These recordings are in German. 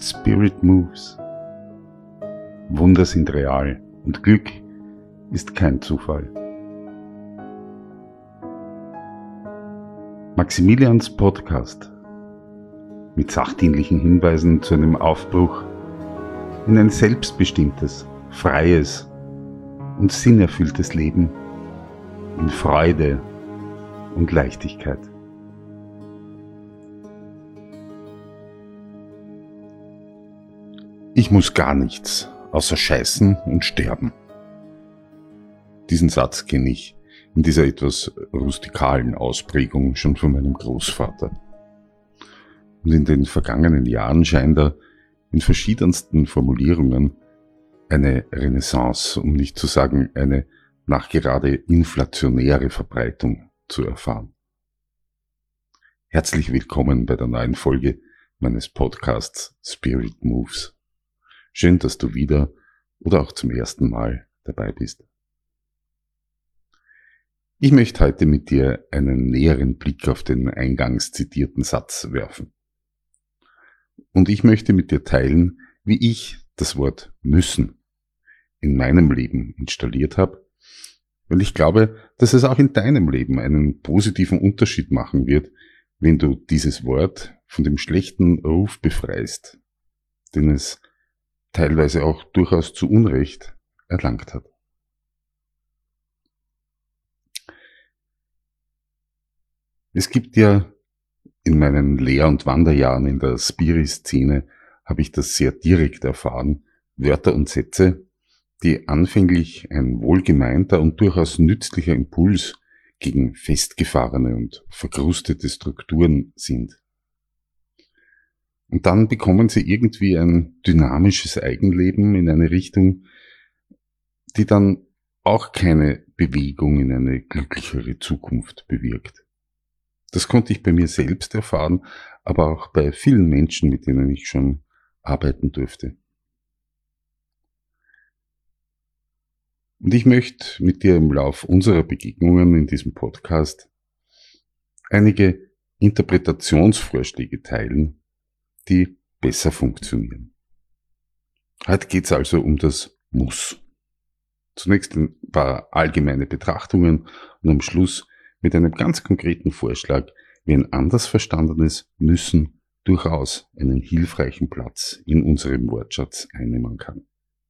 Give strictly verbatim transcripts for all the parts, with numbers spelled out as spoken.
Spirit moves. Wunder sind real und Glück ist kein Zufall. Maximilians Podcast mit sachdienlichen Hinweisen zu einem Aufbruch in ein selbstbestimmtes, freies und sinnerfülltes Leben in Freude und Leichtigkeit. Ich muss gar nichts, außer scheißen und sterben. Diesen Satz kenne ich in dieser etwas rustikalen Ausprägung schon von meinem Großvater. Und in den vergangenen Jahren scheint er in verschiedensten Formulierungen eine Renaissance, um nicht zu sagen eine nachgerade inflationäre Verbreitung zu erfahren. Herzlich willkommen bei der neuen Folge meines Podcasts Spirit Moves. Schön, dass du wieder oder auch zum ersten Mal dabei bist. Ich möchte heute mit dir einen näheren Blick auf den eingangs zitierten Satz werfen. Und ich möchte mit dir teilen, wie ich das Wort müssen in meinem Leben installiert habe, weil ich glaube, dass es auch in deinem Leben einen positiven Unterschied machen wird, wenn du dieses Wort von dem schlechten Ruf befreist, den es teilweise auch durchaus zu Unrecht erlangt hat. Es gibt ja in meinen Lehr- und Wanderjahren in der Spiri-Szene, habe ich das sehr direkt erfahren, Wörter und Sätze, die anfänglich ein wohlgemeinter und durchaus nützlicher Impuls gegen festgefahrene und verkrustete Strukturen sind. Und dann bekommen sie irgendwie ein dynamisches Eigenleben in eine Richtung, die dann auch keine Bewegung in eine glücklichere Zukunft bewirkt. Das konnte ich bei mir selbst erfahren, aber auch bei vielen Menschen, mit denen ich schon arbeiten durfte. Und ich möchte mit dir im Lauf unserer Begegnungen in diesem Podcast einige Interpretationsvorschläge teilen, die besser funktionieren. Heute geht es also um das Muss. Zunächst ein paar allgemeine Betrachtungen und am Schluss mit einem ganz konkreten Vorschlag, wie ein anders verstandenes Müssen durchaus einen hilfreichen Platz in unserem Wortschatz einnehmen kann.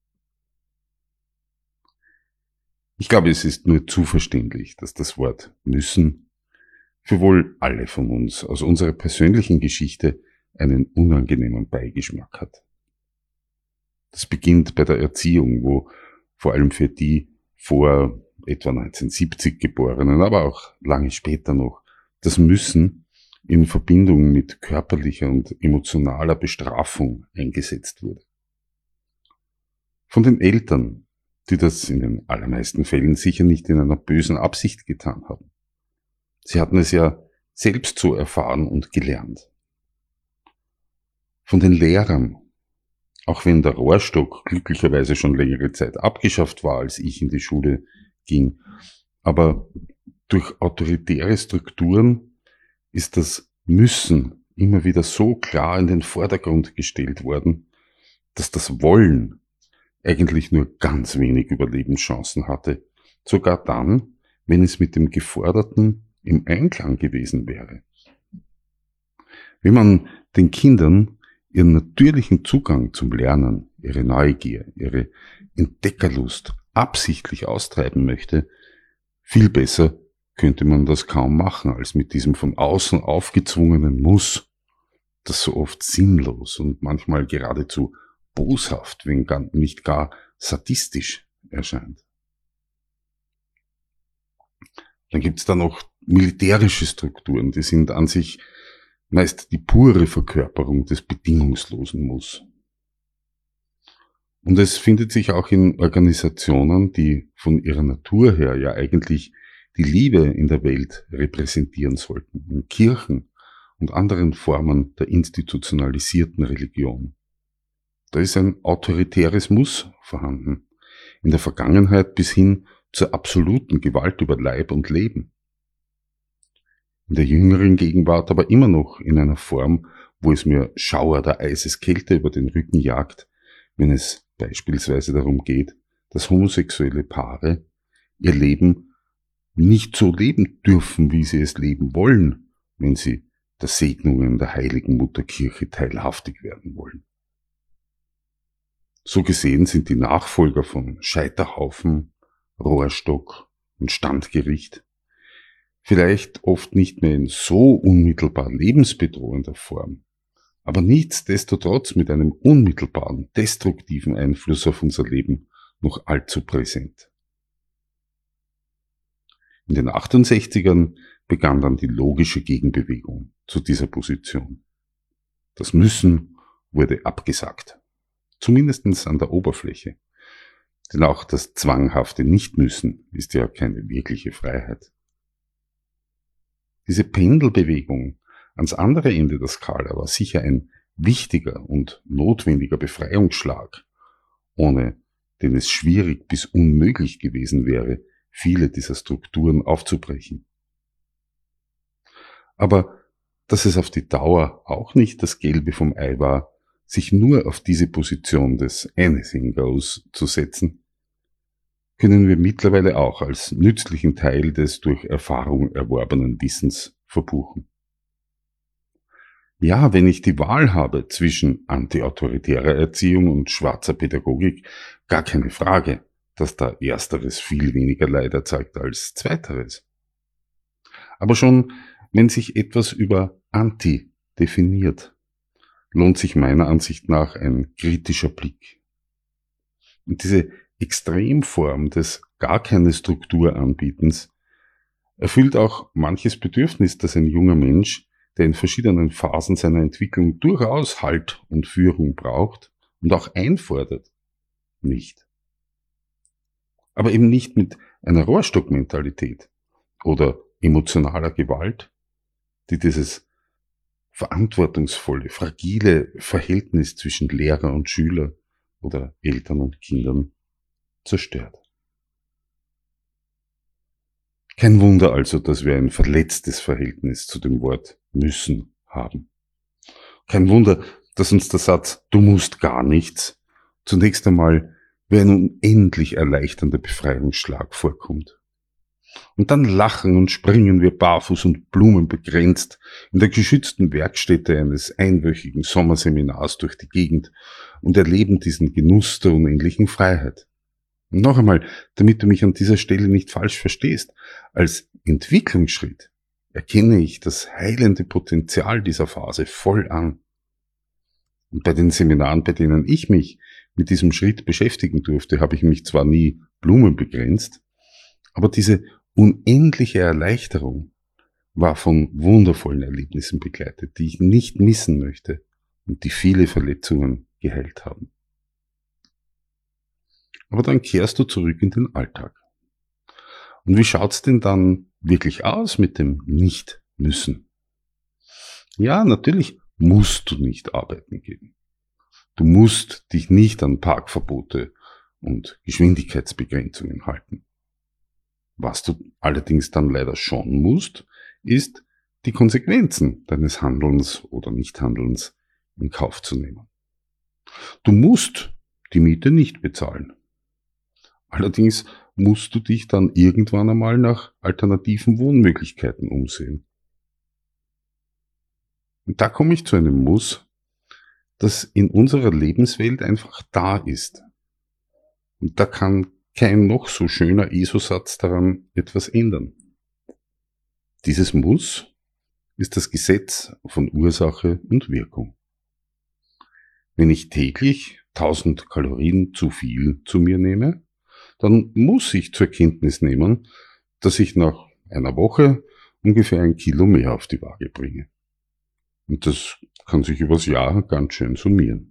Ich glaube, es ist nur zu verständlich, dass das Wort müssen für wohl alle von uns aus unserer persönlichen Geschichte einen unangenehmen Beigeschmack hat. Das beginnt bei der Erziehung, wo vor allem für die vor etwa neunzehnhundertsiebzig Geborenen, aber auch lange später noch, das Müssen in Verbindung mit körperlicher und emotionaler Bestrafung eingesetzt wurde. Von den Eltern, die das in den allermeisten Fällen sicher nicht in einer bösen Absicht getan haben. Sie hatten es ja selbst so erfahren und gelernt. Von den Lehrern, auch wenn der Rohrstock glücklicherweise schon längere Zeit abgeschafft war, als ich in die Schule ging, aber durch autoritäre Strukturen ist das Müssen immer wieder so klar in den Vordergrund gestellt worden, dass das Wollen eigentlich nur ganz wenig Überlebenschancen hatte, sogar dann, wenn es mit dem Geforderten im Einklang gewesen wäre. Wenn man den Kindern ihren natürlichen Zugang zum Lernen, ihre Neugier, ihre Entdeckerlust absichtlich austreiben möchte, viel besser könnte man das kaum machen, als mit diesem von außen aufgezwungenen Muss, das so oft sinnlos und manchmal geradezu boshaft, wenn gar nicht gar sadistisch erscheint. Dann gibt es da noch militärische Strukturen, die sind an sich meist die pure Verkörperung des bedingungslosen Muss. Und es findet sich auch in Organisationen, die von ihrer Natur her ja eigentlich die Liebe in der Welt repräsentieren sollten, in Kirchen und anderen Formen der institutionalisierten Religion. Da ist ein autoritäres Muss vorhanden, in der Vergangenheit bis hin zur absoluten Gewalt über Leib und Leben. In der jüngeren Gegenwart aber immer noch in einer Form, wo es mir Schauer der Eiseskälte über den Rücken jagt, wenn es beispielsweise darum geht, dass homosexuelle Paare ihr Leben nicht so leben dürfen, wie sie es leben wollen, wenn sie der Segnungen der heiligen Mutterkirche teilhaftig werden wollen. So gesehen sind die Nachfolger von Scheiterhaufen, Rohrstock und Standgericht vielleicht oft nicht mehr in so unmittelbar lebensbedrohender Form, aber nichtsdestotrotz mit einem unmittelbaren, destruktiven Einfluss auf unser Leben noch allzu präsent. In den achtundsechzigern begann dann die logische Gegenbewegung zu dieser Position. Das Müssen wurde abgesagt, zumindest an der Oberfläche, denn auch das zwanghafte Nichtmüssen ist ja keine wirkliche Freiheit. Diese Pendelbewegung ans andere Ende der Skala war sicher ein wichtiger und notwendiger Befreiungsschlag, ohne den es schwierig bis unmöglich gewesen wäre, viele dieser Strukturen aufzubrechen. Aber dass es auf die Dauer auch nicht das Gelbe vom Ei war, sich nur auf diese Position des Anything Goes zu setzen, können wir mittlerweile auch als nützlichen Teil des durch Erfahrung erworbenen Wissens verbuchen. Ja, wenn ich die Wahl habe zwischen antiautoritärer Erziehung und schwarzer Pädagogik, gar keine Frage, dass da ersteres viel weniger Leid erzeugt als zweiteres. Aber schon, wenn sich etwas über Anti definiert, lohnt sich meiner Ansicht nach ein kritischer Blick. Und diese Extremform des gar keine Struktur anbietens erfüllt auch manches Bedürfnis, das ein junger Mensch, der in verschiedenen Phasen seiner Entwicklung durchaus Halt und Führung braucht und auch einfordert, nicht. Aber eben nicht mit einer Rohrstockmentalität oder emotionaler Gewalt, die dieses verantwortungsvolle, fragile Verhältnis zwischen Lehrer und Schüler oder Eltern und Kindern zerstört. Kein Wunder also, dass wir ein verletztes Verhältnis zu dem Wort müssen haben. Kein Wunder, dass uns der Satz "du musst gar nichts" zunächst einmal wie ein unendlich erleichternder Befreiungsschlag vorkommt. Und dann lachen und springen wir barfuß und blumenbekränzt in der geschützten Werkstätte eines einwöchigen Sommerseminars durch die Gegend und erleben diesen Genuss der unendlichen Freiheit. Und noch einmal, damit du mich an dieser Stelle nicht falsch verstehst, als Entwicklungsschritt erkenne ich das heilende Potenzial dieser Phase voll an. Und bei den Seminaren, bei denen ich mich mit diesem Schritt beschäftigen durfte, habe ich mich zwar nie blumenbegrenzt, aber diese unendliche Erleichterung war von wundervollen Erlebnissen begleitet, die ich nicht missen möchte und die viele Verletzungen geheilt haben. Aber dann kehrst du zurück in den Alltag. Und wie schaut's denn dann wirklich aus mit dem Nicht-Müssen? Ja, natürlich musst du nicht arbeiten gehen. Du musst dich nicht an Parkverbote und Geschwindigkeitsbegrenzungen halten. Was du allerdings dann leider schon musst, ist, die Konsequenzen deines Handelns oder Nichthandelns in Kauf zu nehmen. Du musst die Miete nicht bezahlen. Allerdings musst du dich dann irgendwann einmal nach alternativen Wohnmöglichkeiten umsehen. Und da komme ich zu einem Muss, das in unserer Lebenswelt einfach da ist. Und da kann kein noch so schöner E S O-Satz daran etwas ändern. Dieses Muss ist das Gesetz von Ursache und Wirkung. Wenn ich täglich tausend Kalorien zu viel zu mir nehme, dann muss ich zur Kenntnis nehmen, dass ich nach einer Woche ungefähr ein Kilo mehr auf die Waage bringe. Und das kann sich übers Jahr ganz schön summieren.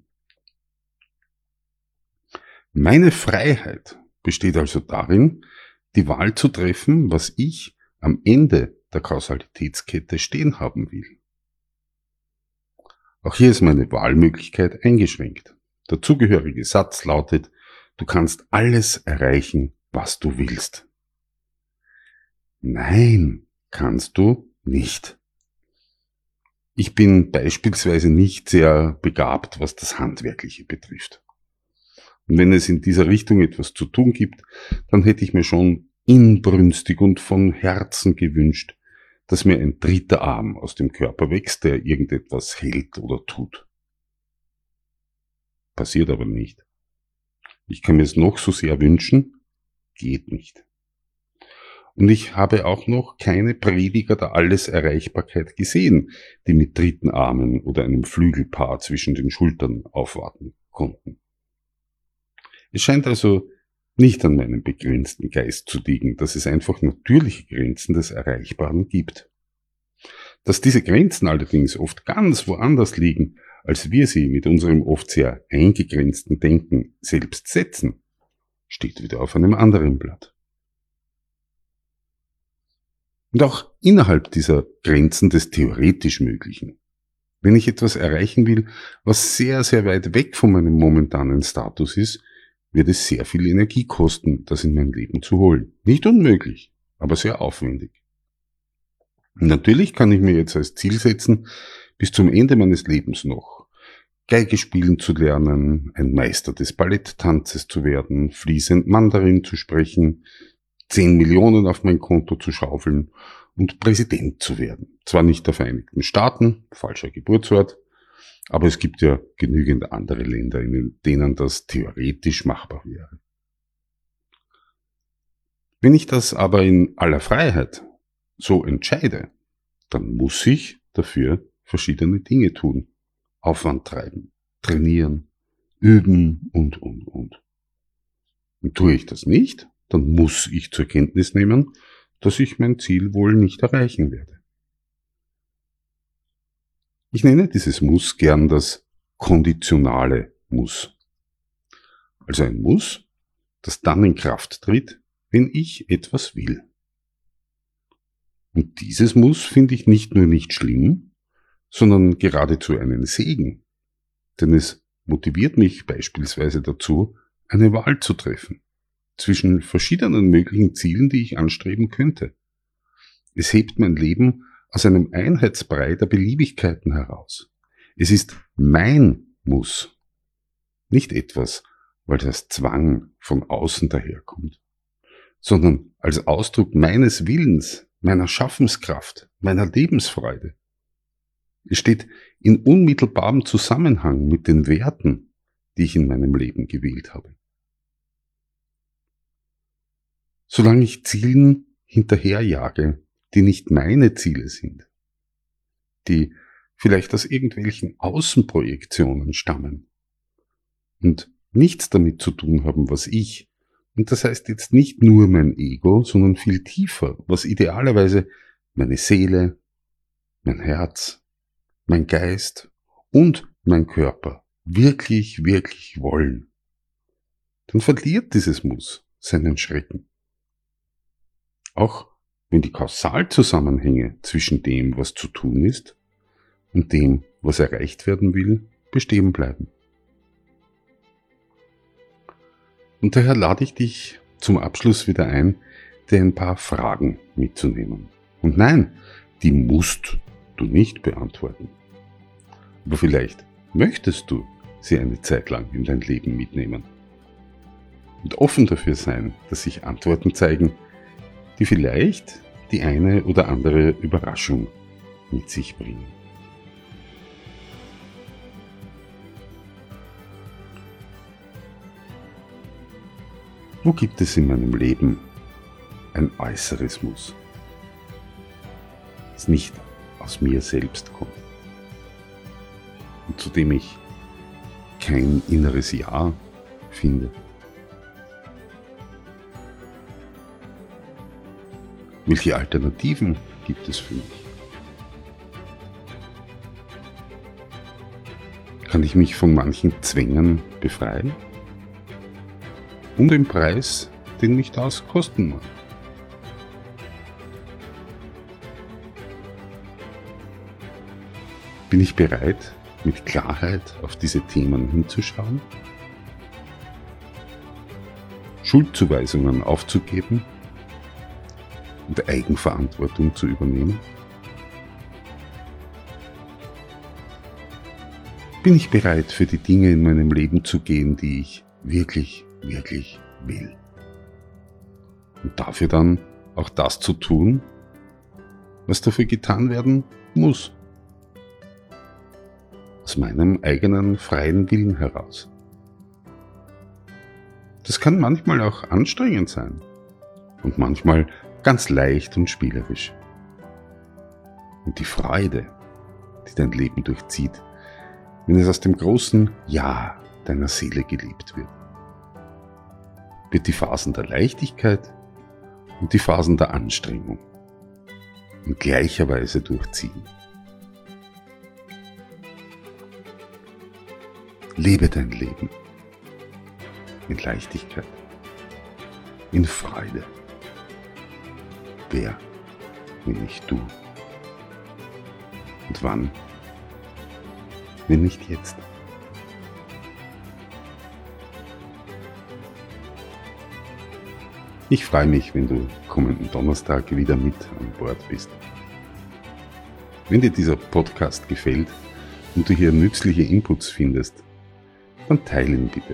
Meine Freiheit besteht also darin, die Wahl zu treffen, was ich am Ende der Kausalitätskette stehen haben will. Auch hier ist meine Wahlmöglichkeit eingeschränkt. Der zugehörige Satz lautet: Du kannst alles erreichen, was du willst. Nein, kannst du nicht. Ich bin beispielsweise nicht sehr begabt, was das Handwerkliche betrifft. Und wenn es in dieser Richtung etwas zu tun gibt, dann hätte ich mir schon inbrünstig und von Herzen gewünscht, dass mir ein dritter Arm aus dem Körper wächst, der irgendetwas hält oder tut. Passiert aber nicht. Ich kann mir es noch so sehr wünschen, geht nicht. Und ich habe auch noch keine Prediger der Alleserreichbarkeit gesehen, die mit dritten Armen oder einem Flügelpaar zwischen den Schultern aufwarten konnten. Es scheint also nicht an meinem begrenzten Geist zu liegen, dass es einfach natürliche Grenzen des Erreichbaren gibt. Dass diese Grenzen allerdings oft ganz woanders liegen, als wir sie mit unserem oft sehr eingegrenzten Denken selbst setzen, steht wieder auf einem anderen Blatt. Und auch innerhalb dieser Grenzen des theoretisch Möglichen. Wenn ich etwas erreichen will, was sehr, sehr weit weg von meinem momentanen Status ist, wird es sehr viel Energie kosten, das in mein Leben zu holen. Nicht unmöglich, aber sehr aufwendig. Und natürlich kann ich mir jetzt als Ziel setzen, bis zum Ende meines Lebens noch Geige spielen zu lernen, ein Meister des Balletttanzes zu werden, fließend Mandarin zu sprechen, zehn Millionen auf mein Konto zu schaufeln und Präsident zu werden. Zwar nicht der Vereinigten Staaten, falscher Geburtsort, aber es gibt ja genügend andere Länder, in denen das theoretisch machbar wäre. Wenn ich das aber in aller Freiheit so entscheide, dann muss ich dafür verschiedene Dinge tun. Aufwand treiben, trainieren, üben und, und, und. Und tue ich das nicht, dann muss ich zur Kenntnis nehmen, dass ich mein Ziel wohl nicht erreichen werde. Ich nenne dieses Muss gern das konditionale Muss. Also ein Muss, das dann in Kraft tritt, wenn ich etwas will. Und dieses Muss finde ich nicht nur nicht schlimm, sondern geradezu einen Segen. Denn es motiviert mich beispielsweise dazu, eine Wahl zu treffen zwischen verschiedenen möglichen Zielen, die ich anstreben könnte. Es hebt mein Leben aus einem Einheitsbrei der Beliebigkeiten heraus. Es ist mein Muss, nicht etwas, weil das Zwang von außen daherkommt, sondern als Ausdruck meines Willens, meiner Schaffenskraft, meiner Lebensfreude. Es steht in unmittelbarem Zusammenhang mit den Werten, die ich in meinem Leben gewählt habe. Solange ich Zielen hinterherjage, die nicht meine Ziele sind, die vielleicht aus irgendwelchen Außenprojektionen stammen und nichts damit zu tun haben, was ich, und das heißt jetzt nicht nur mein Ego, sondern viel tiefer, was idealerweise meine Seele, mein Herz, mein Geist und mein Körper wirklich, wirklich wollen, dann verliert dieses Muss seinen Schrecken. Auch wenn die Kausalzusammenhänge zwischen dem, was zu tun ist, und dem, was erreicht werden will, bestehen bleiben. Und daher lade ich dich zum Abschluss wieder ein, dir ein paar Fragen mitzunehmen. Und nein, die musst du nicht beantworten. Aber vielleicht möchtest du sie eine Zeit lang in dein Leben mitnehmen. Und offen dafür sein, dass sich Antworten zeigen, die vielleicht die eine oder andere Überraschung mit sich bringen. Wo gibt es in meinem Leben ein äußeres Muss, das nicht aus mir selbst kommt und zu dem ich kein inneres Ja finde? Welche Alternativen gibt es für mich? Kann ich mich von manchen Zwängen befreien? Um den Preis, den mich das kosten mag. Bin ich bereit, mit Klarheit auf diese Themen hinzuschauen? Schuldzuweisungen aufzugeben und Eigenverantwortung zu übernehmen? bin ich bereit, für die Dinge in meinem Leben zu gehen, die ich wirklich, wirklich will. Und dafür dann auch das zu tun, was dafür getan werden muss. Aus meinem eigenen freien Willen heraus. Das kann manchmal auch anstrengend sein und manchmal ganz leicht und spielerisch. Und die Freude, die dein Leben durchzieht, wenn es aus dem großen Ja deiner Seele gelebt wird, wird die Phasen der Leichtigkeit und die Phasen der Anstrengung in gleicher Weise durchziehen. Lebe dein Leben in Leichtigkeit, in Freude. Wer, wenn nicht du? Und wann, wenn nicht jetzt? Ich freue mich, wenn du kommenden Donnerstag wieder mit an Bord bist. Wenn dir dieser Podcast gefällt und du hier nützliche Inputs findest, dann teile ihn bitte.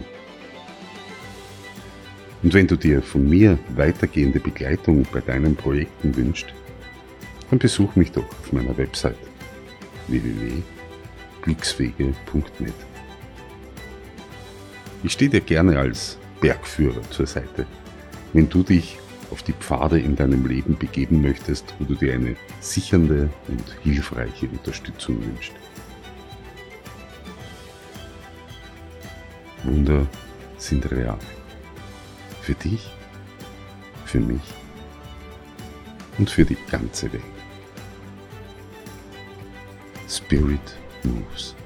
Und wenn du dir von mir weitergehende Begleitung bei deinen Projekten wünschst, dann besuch mich doch auf meiner Website w w w punkt glückswege punkt net. Ich stehe dir gerne als Bergführer zur Seite, wenn du dich auf die Pfade in deinem Leben begeben möchtest, wo du dir eine sichernde und hilfreiche Unterstützung wünschst. Wunder sind real. Für dich, für mich und für die ganze Welt. Spirit moves.